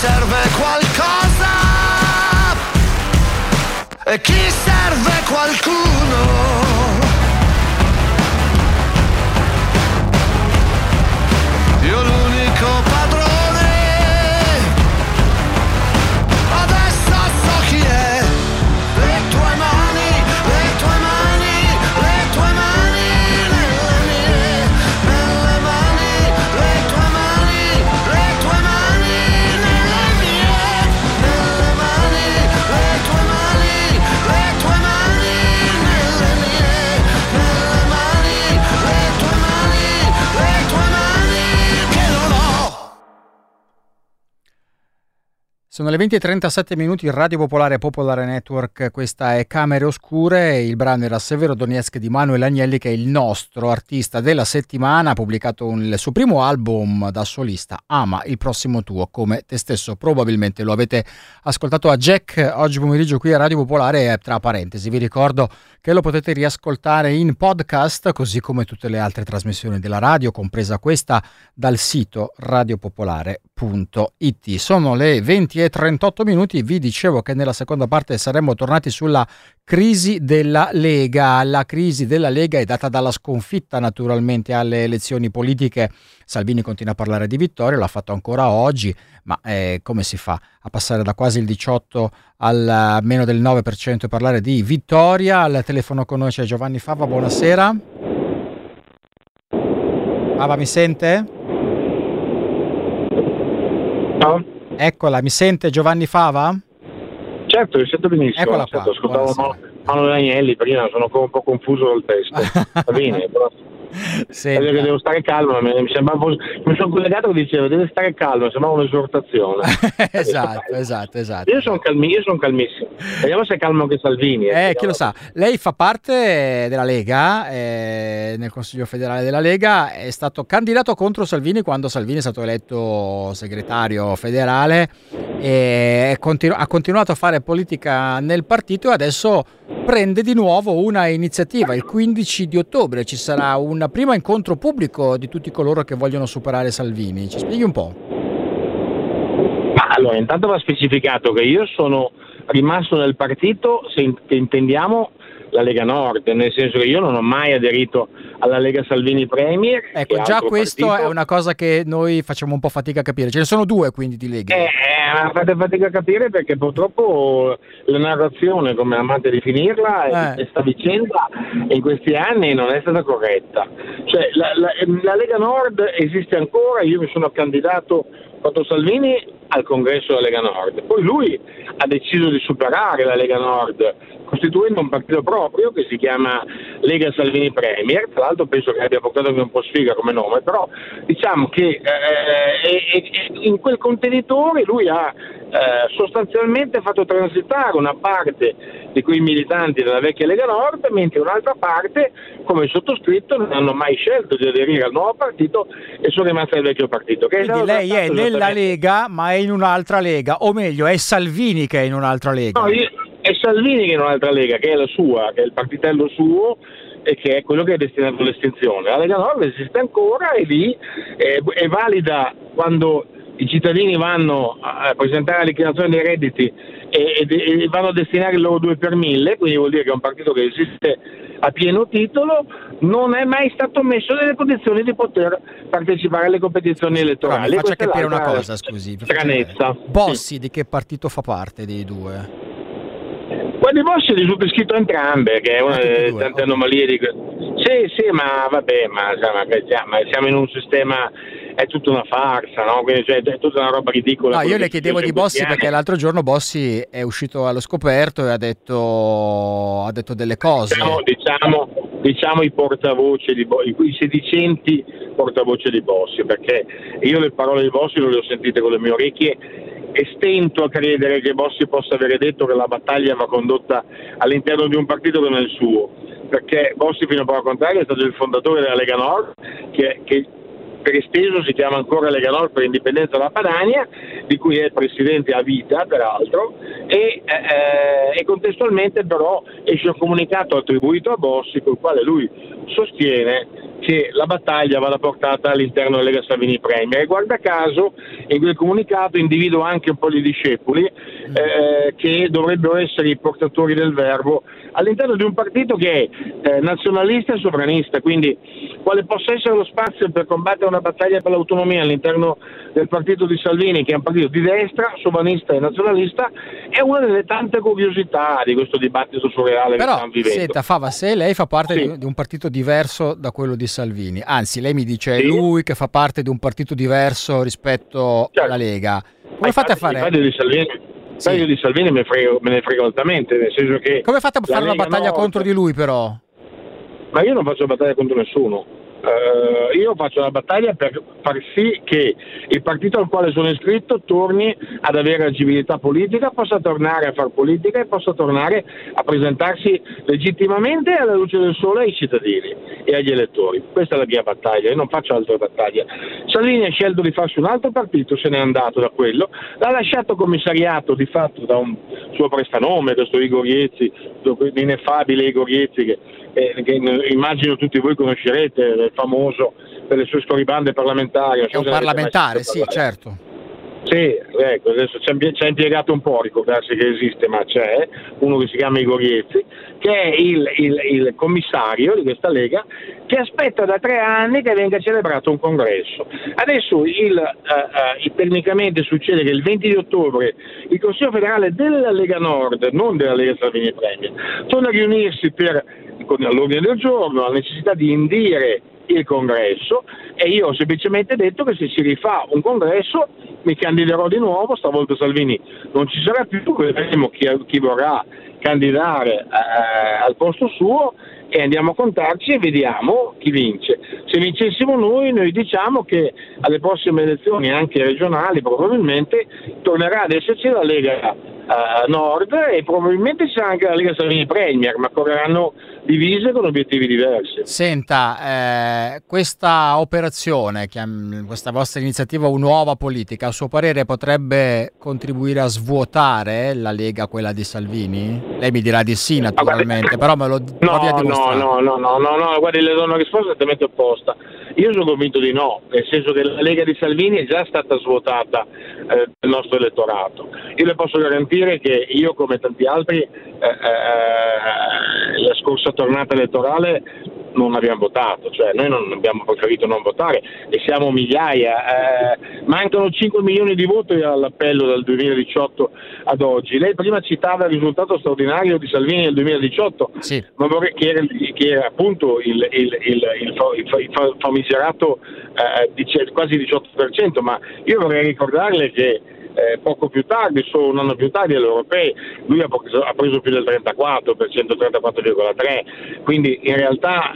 serve qualcosa e chi serve qualcuno. Io l'unico padrone, adesso so chi è. Le tue mani, le tue mani, le tue mani nelle mie, nelle mani, le tue mani, le tue mani nelle mie, nelle mani, le tue mani, le tue mani nelle mie, nelle mani, le tue mani, le tue mani che non ho. Sono le venti e trentasette minuti, Radio Popolare, Popolare Network, questa è Camere Oscure, il brano era Severo Donetsk di Manuel Agnelli, che è il nostro artista della settimana, ha pubblicato un, il suo primo album da solista, Ama il prossimo tuo, come te stesso probabilmente lo avete ascoltato a Jack oggi pomeriggio qui a Radio Popolare. Tra parentesi vi ricordo che lo potete riascoltare in podcast, così come tutte le altre trasmissioni della radio, compresa questa, dal sito radiopopolare punto it. Sono le venti e trentotto minuti, vi dicevo che nella seconda parte saremmo tornati sulla crisi della Lega. La crisi della Lega è data dalla sconfitta naturalmente alle elezioni politiche. Salvini continua a parlare di vittoria, l'ha fatto ancora oggi, ma eh, come si fa a passare da quasi il diciotto al meno del nove per cento e parlare di vittoria? Al telefono con noi c'è Giovanni Fava, buonasera. Fava, mi sente? No? Eccola, mi sente Giovanni Fava? Certo, mi sento benissimo. Eccola qua, certo, ascoltavo Manuel Agnelli prima, sono un po' confuso dal testo. Va bene, però... Senta. Che devo stare calmo, mi, sembrava, mi sono collegato che diceva deve stare calmo, sembrava un'esortazione. esatto, esatto, esatto. Io sono calmi, io sono calmissimo. Vediamo se è calmo anche Salvini. Eh, eh chi lo sa. Lei fa parte della Lega, eh, nel Consiglio federale della Lega, è stato candidato contro Salvini quando Salvini è stato eletto segretario federale e continu- ha continuato a fare politica nel partito e adesso prende di nuovo una iniziativa. Il quindici di ottobre ci sarà un primo incontro pubblico di tutti coloro che vogliono superare Salvini. Ci spieghi un po'? Ma allora, intanto va specificato che io sono rimasto nel partito, se intendiamo la Lega Nord, nel senso che io non ho mai aderito alla Lega Salvini Premier. Ecco, già questo partito. È una cosa che noi facciamo un po' fatica a capire. Ce ne sono due quindi di Lega. Eh, eh, fate fatica a capire perché purtroppo la narrazione, come amate definirla, eh. questa vicenda in questi anni non è stata corretta. Cioè la, la, la Lega Nord esiste ancora, io mi sono candidato contro Salvini al congresso della Lega Nord, poi lui ha deciso di superare la Lega Nord costituendo un partito proprio che si chiama Lega Salvini Premier. Tra l'altro penso che abbia portato anche un po' sfiga come nome, però diciamo che eh, in quel contenitore lui ha eh, sostanzialmente fatto transitare una parte di quei militanti della vecchia Lega Nord, mentre un'altra parte, come il sottoscritto, non hanno mai scelto di aderire al nuovo partito e sono rimasti al vecchio partito. Che Quindi lei è nella Lega ma è in un'altra Lega, o meglio è Salvini che è in un'altra Lega. No, io, è Salvini che è in un'altra Lega, che è la sua, che è il partitello suo e che è quello che è destinato all'estinzione. La Lega Nord esiste ancora e lì è, è valida quando i cittadini vanno a presentare la liquidazione dei redditi e, e, e vanno a destinare il loro due per mille, quindi vuol dire che è un partito che esiste a pieno titolo, non è mai stato messo nelle condizioni di poter partecipare alle competizioni elettorali. Però mi faccia capire una cosa, scusi. Stranezza. Bossi, sì. Di che partito fa parte dei due? Quello di Bossi risulta iscritto a entrambe, che è una delle tante okay. anomalie di... Sì, sì, ma vabbè, ma, ma siamo in un sistema... è tutta una farsa, no? Quindi, cioè, è tutta una roba ridicola. No, io le chiedevo di Bossi perché l'altro giorno Bossi è uscito allo scoperto e ha detto ha detto delle cose. Diciamo, diciamo, diciamo i portavoce di Bossi, i sedicenti portavoce di Bossi, perché io le parole di Bossi non le ho sentite con le mie orecchie e stento a credere che Bossi possa avere detto che la battaglia va condotta all'interno di un partito che non è il suo, perché Bossi fino a poco contrario è stato il fondatore della Lega Nord, che, che per esteso si chiama ancora Lega Nord per Indipendenza della Padania, di cui è presidente a vita peraltro, e, eh, e contestualmente però esce un comunicato attribuito a Bossi col quale lui sostiene che la battaglia vada portata all'interno della Lega Salvini Premier, e guarda caso in quel comunicato individua anche un po' di discepoli eh, che dovrebbero essere i portatori del verbo all'interno di un partito che è eh, nazionalista e sovranista, quindi quale possa essere lo spazio per combattere una battaglia per l'autonomia all'interno del partito di Salvini, che è un partito di destra, sovranista e nazionalista, è una delle tante curiosità di questo dibattito surreale Però, che stiamo vivendo. Senta, Fava, se lei fa parte Sì. di, di un partito diverso da quello di Salvini, anzi lei mi dice Sì. è lui che fa parte di un partito diverso rispetto Certo. alla Lega, come Ma fate a infatti- fare? infatti di Salvini, Sì. io di Salvini me ne frego, me ne frego altamente, nel senso che Come fate a la fare una Lega battaglia Nord- contro di lui però? Ma io non faccio battaglia contro nessuno. Eh, io faccio una battaglia per far sì che il partito al quale sono iscritto torni ad avere agibilità politica, possa tornare a fare politica e possa tornare a presentarsi legittimamente alla luce del sole ai cittadini e agli elettori. Questa è la mia battaglia, io non faccio altre battaglie. Salvini ha scelto di farsi un altro partito, se n'è andato da quello, l'ha lasciato commissariato di fatto da un suo prestanome, questo Igor Iezzi, l'ineffabile Igor Iezzi, che, eh, che immagino tutti voi conoscerete, è famoso per le sue scorribande parlamentari. È un parlamentare, sì, certo. Sì, ecco, adesso ci ha- ci ha impiegato un po' a ricordarsi che esiste, ma c'è uno che si chiama Igor Iezzi, che è il, il, il commissario di questa Lega, che aspetta da tre anni che venga celebrato un congresso. Adesso il, uh, uh, tecnicamente succede che il venti di ottobre il Consiglio federale della Lega Nord, non della Lega Salvini Premier, torna a riunirsi per, con all'ordine del giorno, la necessità di indire il congresso, e io ho semplicemente detto che se si rifà un congresso mi candiderò di nuovo, stavolta Salvini non ci sarà più, vedremo chi, chi vorrà candidare eh, al posto suo e andiamo a contarci e vediamo chi vince. Se vincessimo noi, noi diciamo che alle prossime elezioni anche regionali probabilmente tornerà ad esserci la Lega eh, Nord e probabilmente ci sarà anche la Lega Salvini Premier, ma correranno divise con obiettivi diversi. Senta, eh, questa operazione, chiam- questa vostra iniziativa nuova politica, a suo parere potrebbe contribuire a svuotare la Lega, quella di Salvini? Lei mi dirà di sì naturalmente, però me lo provi a No, dimostrare. no, no, no, no, no, guardi, le do una risposta esattamente opposta. Io sono convinto di no, nel senso che la Lega di Salvini è già stata svuotata eh, del nostro elettorato. Io le posso garantire che io, come tanti altri, eh, eh, la scorsa tornata elettorale non abbiamo votato, cioè noi non abbiamo preferito non votare e siamo migliaia, eh, mancano cinque milioni di voti all'appello dal duemiladiciotto ad oggi. Lei prima citava il risultato straordinario di Salvini nel duemiladiciotto, Sì. ma vorrei che era, che era appunto il, il, il, il, il, il famigerato eh, dice, quasi diciotto per cento, ma io vorrei ricordarle che Eh, poco più tardi, solo un anno più tardi alle europee, lui ha preso, ha preso più del trentaquattro per cento, trentaquattro virgola tre, quindi in realtà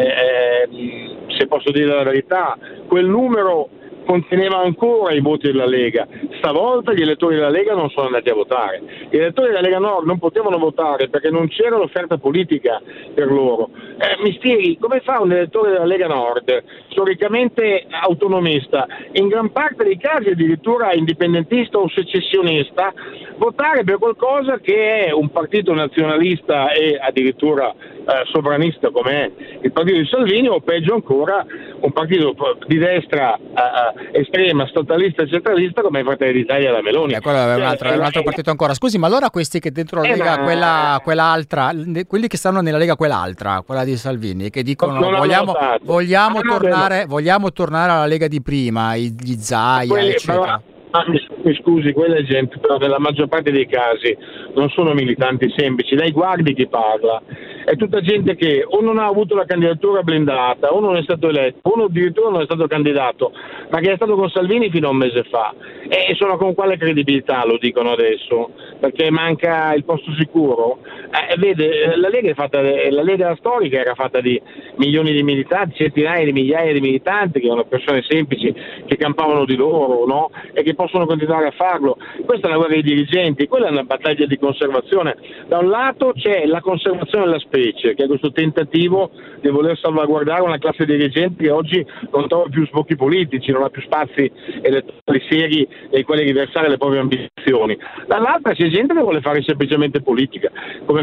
eh, se posso dire la verità, quel numero conteneva ancora i voti della Lega. Stavolta gli elettori della Lega non sono andati a votare. Gli elettori della Lega Nord non potevano votare perché non c'era l'offerta politica per loro. Eh, mi spieghi, come fa un elettore della Lega Nord, storicamente autonomista, in gran parte dei casi addirittura indipendentista o secessionista, votare per qualcosa che è un partito nazionalista e addirittura eh, sovranista come è il partito di Salvini, o peggio ancora un partito di destra eh, estrema, statalista e centralista come i Fratelli d'Italia e la Meloni. Eh, quello è un altro, è un altro partito ancora. Scusi, ma allora questi che dentro la Eh, Lega, ma- quella, quell'altra, quelli che stanno nella Lega quell'altra, quella di Salvini, che dicono Non hanno vogliamo, votato. vogliamo, Ah, no, tornare, vogliamo tornare alla Lega di prima, i- gli Zaia, Quelli- eccetera. ma- ma mi, mi scusi, quella gente però nella maggior parte dei casi non sono militanti semplici, lei guardi chi parla, è tutta gente che o non ha avuto la candidatura blindata, o non è stato eletto, o addirittura non è stato candidato, ma che è stato con Salvini fino a un mese fa, e sono con quale credibilità lo dicono adesso? Perché manca il posto sicuro? Eh, vede, la Lega è fatta, la Lega storica era fatta di milioni di militanti, centinaia di migliaia di militanti che erano persone semplici che campavano di loro, no? E che possono continuare a farlo. Questa è una guerra dei dirigenti, quella è una battaglia di conservazione. Da un lato c'è la conservazione della specie, che è questo tentativo di voler salvaguardare una classe dirigente che oggi non trova più sbocchi politici, non ha più spazi elettorali seri nei quali riversare le proprie ambizioni. Dall'altra c'è gente che vuole fare semplicemente politica, come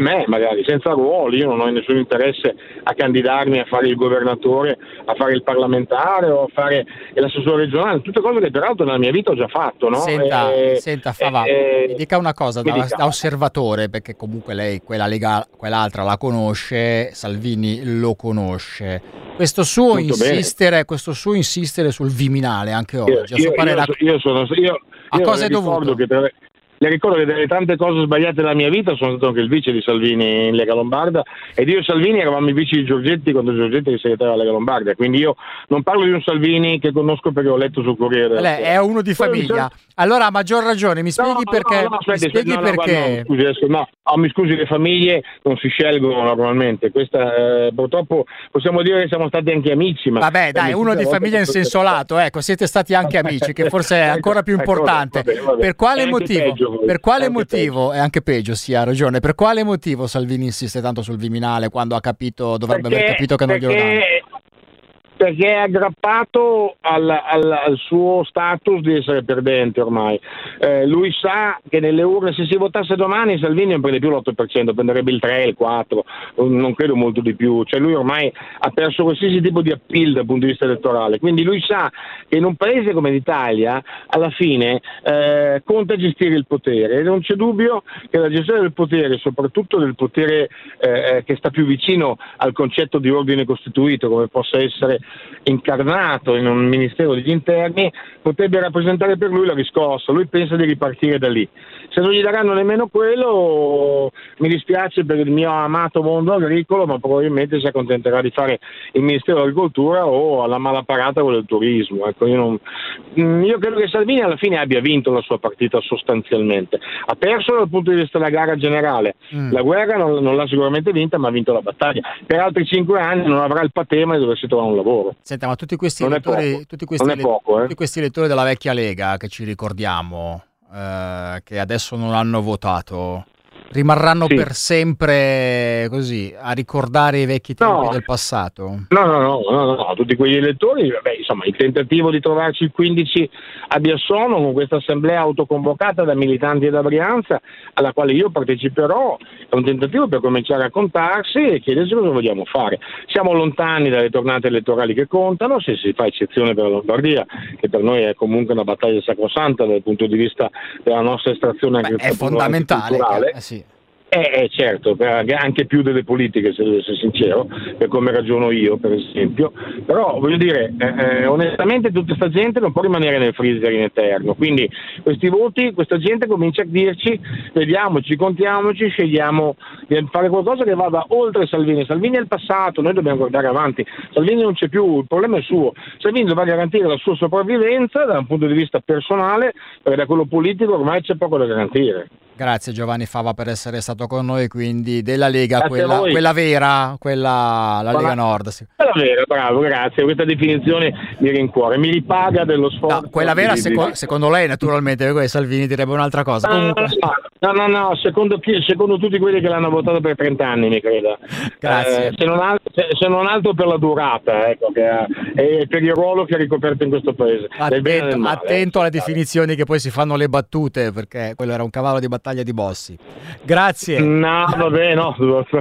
me magari, senza ruoli. Io non ho nessun interesse a candidarmi a fare il governatore, a fare il parlamentare o a fare l'assessore regionale, tutte cose che peraltro nella mia vita ho già fatto, no? Senta, e, senta Fava, e, mi dica una cosa da, dica. da osservatore, perché comunque lei quella Lega, quell'altra la conosce, Salvini lo conosce. Questo suo Molto insistere, bene. questo suo insistere sul Viminale anche oggi, Io, a suo io, parere, io, io sono io, a io cosa è le ricordo dovuto? che tra, le ricordo che delle tante cose sbagliate della mia vita sono stato anche il vice di Salvini in Lega Lombarda, ed io e Salvini eravamo i vici di Giorgetti quando Giorgetti era segretario della Lega Lombarda, quindi io non parlo di un Salvini che conosco perché ho letto sul Corriere della Lei è uno di famiglia, allora a maggior ragione mi spieghi no, perché, no, no, aspetti, mi spieghi no, no, perché... no, scusi, adesso, no, oh, mi scusi, le famiglie non si scelgono normalmente, questa eh, purtroppo possiamo dire che siamo stati anche amici, ma vabbè dai, uno di famiglia in senso lato, ecco, siete stati anche amici, che forse è ancora più importante. Ecco, vabbè, vabbè. Per quale È anche motivo? peggio, Per quale è anche motivo? È anche peggio, sì, ha ragione. Per quale motivo Salvini insiste tanto sul Viminale quando ha capito, dovrebbe perché, aver capito che non glielo danno? perché, perché è aggrappato al, al, al suo status di essere perdente ormai. Eh, lui sa che nelle urne, se si votasse domani, Salvini non prende più l'otto per cento, prenderebbe il tre, il quattro, non credo molto di più. Cioè lui ormai ha perso qualsiasi tipo di appeal dal punto di vista elettorale, quindi lui sa che in un paese come l'Italia alla fine eh, conta gestire il potere, e non c'è dubbio che la gestione del potere, soprattutto del potere eh, che sta più vicino al concetto di ordine costituito, come possa essere incarnato in un Ministero degli Interni, potrebbe rappresentare per lui la riscossa. Lui pensa di ripartire da lì. Se non gli daranno nemmeno quello, mi dispiace per il mio amato mondo agricolo, ma probabilmente si accontenterà di fare il Ministero dell'Agricoltura o alla malaparata quello del turismo. Ecco, io, non, io credo che Salvini alla fine abbia vinto la sua partita sostanzialmente. Ha perso dal punto di vista della gara generale. Mm. La guerra non, non l'ha sicuramente vinta, ma ha vinto la battaglia. Per altri cinque anni non avrà il patema di doversi trovare un lavoro. Senta, ma tutti questi non elettori, tutti questi, non è poco, eh. tutti questi elettori della vecchia Lega che ci ricordiamo, eh, che adesso non hanno votato, rimarranno sì. per sempre così a ricordare i vecchi tempi no. del passato? No, no, no, no, no, no. Tutti quegli elettori, vabbè, insomma, il tentativo di trovarci il quindici a Biassono con questa assemblea autoconvocata da militanti da Brianza, alla quale io parteciperò, è un tentativo per cominciare a contarsi e chiedersi cosa vogliamo fare. Siamo lontani dalle tornate elettorali che contano, se si fa eccezione per la Lombardia, che per noi è comunque una battaglia sacrosanta dal punto di vista della nostra estrazione Beh, anche è fondamentale. culturale. Eh, sì. Eh, eh, certo, anche più delle politiche, se devo essere sincero, per come ragiono io, per esempio. Però voglio dire, eh, onestamente tutta questa gente non può rimanere nel freezer in eterno, quindi questi voti, questa gente comincia a dirci, vediamoci, contiamoci, scegliamo di fare qualcosa che vada oltre Salvini. Salvini è il passato, noi dobbiamo guardare avanti. Salvini non c'è più, il problema è suo. Salvini dovrà garantire la sua sopravvivenza da un punto di vista personale, perché da quello politico ormai c'è poco da garantire. Grazie Giovanni Fava per essere stato con noi, quindi della Lega, quella, quella vera, quella la Lega Nord. Sì. Quella vera, bravo, grazie, questa definizione mi rincuora, mi ripaga dello sforzo. No, quella vera seco- secondo lei naturalmente, perché Salvini direbbe un'altra cosa. No, Comunque... no, no, no, secondo, chi, secondo tutti quelli che l'hanno votato per trenta anni, mi creda. Grazie. Eh, se, non altro, se, se non altro per la durata, ecco, che ha, e per il ruolo che ha ricoperto in questo paese. Attento, male, attento eh. alle definizioni che poi si fanno le battute, perché quello era un cavallo di battaglia di Bossi. Grazie. No, vabbè, no,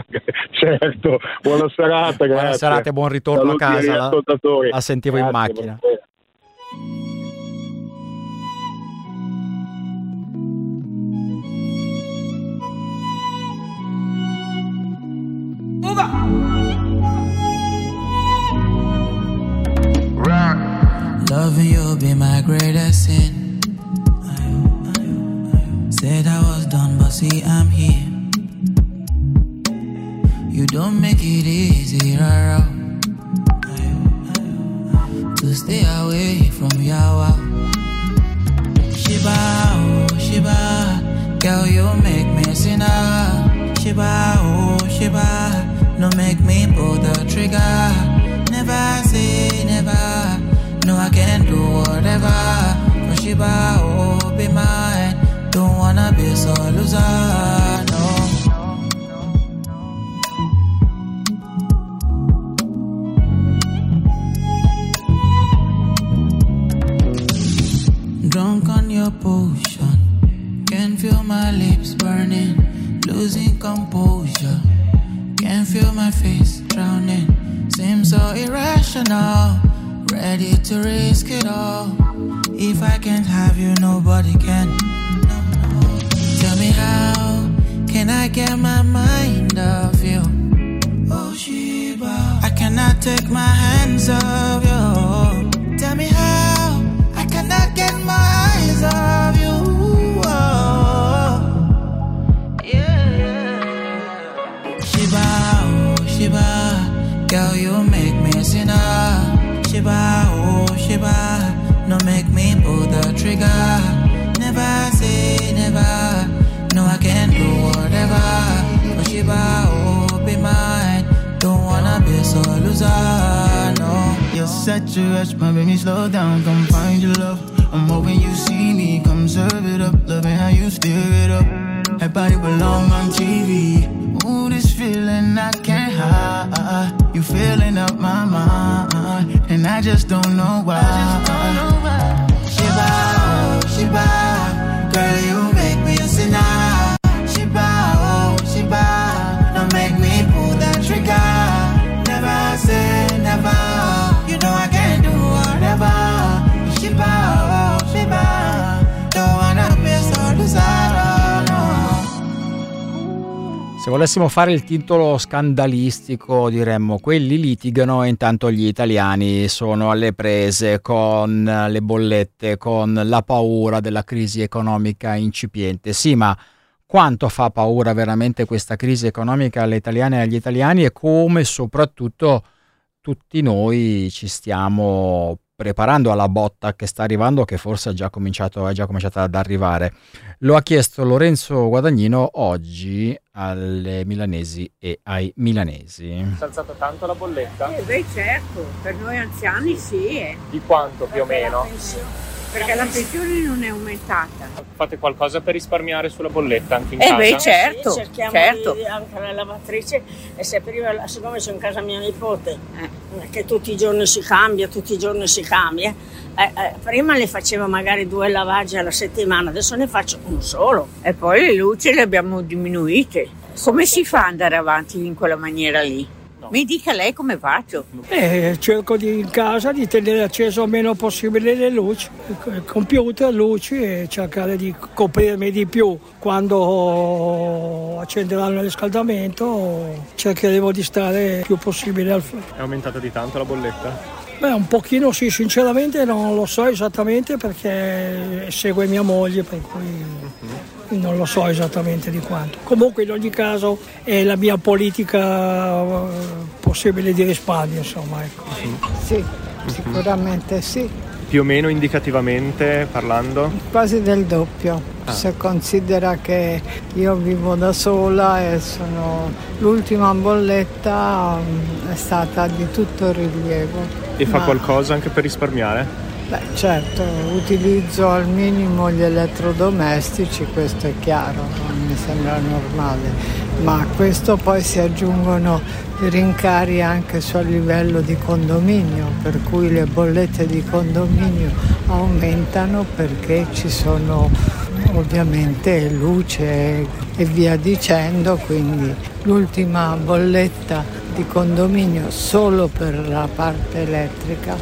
certo. Buona serata, grazie. Buona serata e buon ritorno Saluti a casa. La, la sentivo grazie, in macchina. Loving you be my greatest sin. Said I was done, but see I'm here. You don't make it easy, rara, to stay away from Yawa. Shiba, oh Shiba, girl you make me sinner. Shiba, oh Shiba, no make me pull the trigger. Never say never, no I can do whatever. For Shiba, oh be mine. Don't wanna be so loser, no. Drunk on your potion, can feel my lips burning. losing composure. Can't feel my face, drowning. Seems so irrational. Ready to risk it all. If I can't have you, nobody can. No, no. Tell me how can I get my mind off you? Oh Shiba, I cannot take my hands off you. Tell me how I cannot get my eyes off you. Oh, yeah, yeah. Shiba, oh Shiba, girl you make me sinner. Shiba, oh Shiba, no make me pull the trigger. Never say never, no I can do whatever. Oh Shiba, oh be mine, don't wanna be so loser, no. You're such a rush, my baby slow down, come find your love. I'm hoping you see me, come serve it up, loving how you stir it up. That body belong on T V. Ooh, this feeling I can't hide. You filling up my mind, and I just don't know why. Shiba, oh Shiba, girl you make me a sinner. Shiba, oh Shiba, don't make me pull that trigger. Never say never, you know I can do whatever. Shiba, oh Shiba, don't wanna miss all desire. Se volessimo fare il titolo scandalistico diremmo quelli litigano e intanto gli italiani sono alle prese con le bollette, con la paura della crisi economica incipiente. Sì, ma quanto fa paura veramente questa crisi economica alle italiane e agli italiani e come soprattutto tutti noi ci stiamo preparando alla botta che sta arrivando, che forse è già cominciato, è già cominciata ad arrivare. Lo ha chiesto Lorenzo Guadagnino oggi alle milanesi e ai milanesi. Si è alzata tanto la bolletta? Eh beh certo, per noi anziani sì. Eh. Di quanto più o meno? Perché la pensione non è aumentata. Fate qualcosa per risparmiare sulla bolletta anche in eh casa? Beh certo, sì, cerchiamo certo. Di, anche la lavatrice, e se prima, siccome sono in casa mia nipote, eh. che tutti i giorni si cambia, tutti i giorni si cambia, eh, eh, prima le facevo magari due lavaggi alla settimana, adesso ne faccio un solo. E poi le luci le abbiamo diminuite. Come si fa ad andare avanti in quella maniera lì? No. Mi dica lei come faccio? Eh, cerco di, in casa di tenere acceso il meno possibile le luci, il computer, luci, e cercare di coprirmi di più. Quando accenderanno il riscaldamento cercheremo di stare il più possibile al freddo. È aumentata di tanto la bolletta? Beh, un pochino sì, sinceramente non lo so esattamente perché segue mia moglie, per cui uh-huh. non lo so esattamente di quanto. Comunque in ogni caso è la mia politica possibile di risparmio, insomma. Ecco. Uh-huh. Sì, sicuramente sì. Più o meno indicativamente parlando? Quasi del doppio, ah. se considera che io vivo da sola e sono l'ultima bolletta è stata di tutto rilievo. E fa Ma... qualcosa anche per risparmiare? Beh certo, utilizzo al minimo gli elettrodomestici, questo è chiaro, mi sembra normale. Ma a questo poi si aggiungono i rincari anche sul livello di condominio, per cui le bollette di condominio aumentano perché ci sono ovviamente luce e via dicendo, quindi l'ultima bolletta di condominio solo per la parte elettrica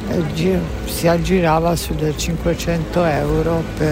si aggirava sulle cinquecento euro per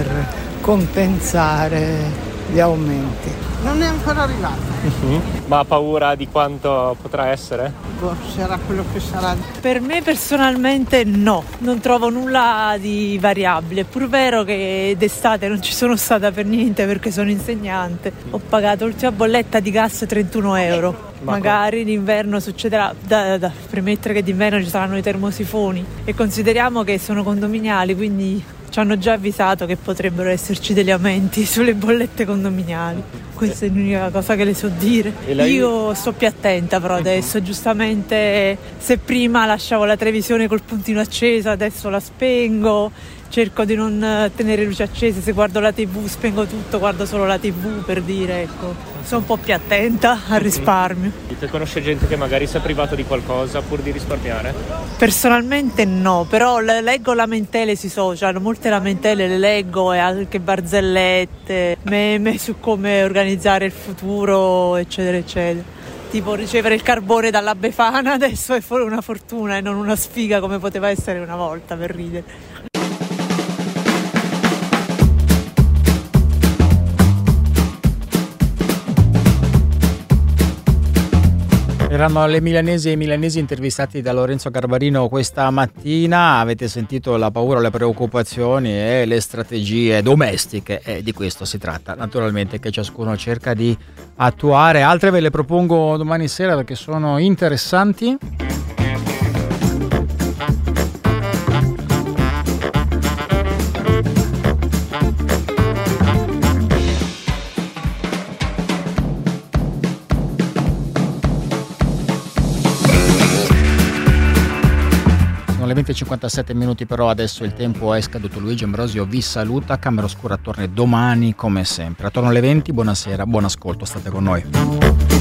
compensare gli aumenti. Non è ancora arrivata. Uh-huh. Ma ha paura di quanto potrà essere? Boh, sarà quello che sarà. Per me personalmente no, non trovo nulla di variabile. È pur vero che d'estate non ci sono stata per niente perché sono insegnante. Ho pagato l'ultima bolletta di gas trentuno euro. Ma magari d'inverno succederà, da, da premettere che d'inverno ci saranno i termosifoni e consideriamo che sono condominiali, quindi ci hanno già avvisato che potrebbero esserci degli aumenti sulle bollette condominiali. Questa è l'unica cosa che le so dire. Lei... Io sto più attenta però adesso, giustamente se prima lasciavo la televisione col puntino acceso adesso la spengo, cerco di non tenere luci accese, se guardo la tivù spengo tutto, guardo solo la tivù, per dire, ecco. Sono un po' più attenta al risparmio. Te conosce gente che magari si è privato di qualcosa pur di risparmiare? Personalmente no, però leggo lamentele sui social, molte lamentele le leggo e anche barzellette, meme su come organizzare il futuro, eccetera, eccetera. Tipo ricevere il carbone dalla Befana adesso è una fortuna e non una sfiga come poteva essere una volta, per ridere. Erano le milanesi e i milanesi intervistati da Lorenzo Garbarino questa mattina. Avete sentito la paura, le preoccupazioni e le strategie domestiche, e di questo si tratta naturalmente, che ciascuno cerca di attuare. Altre ve le propongo domani sera perché sono interessanti. Le venti e cinquantasette minuti però, adesso il tempo è scaduto. Luigi Ambrosio vi saluta, Camera Oscura torna domani come sempre attorno alle venti. Buonasera, buon ascolto, state con noi.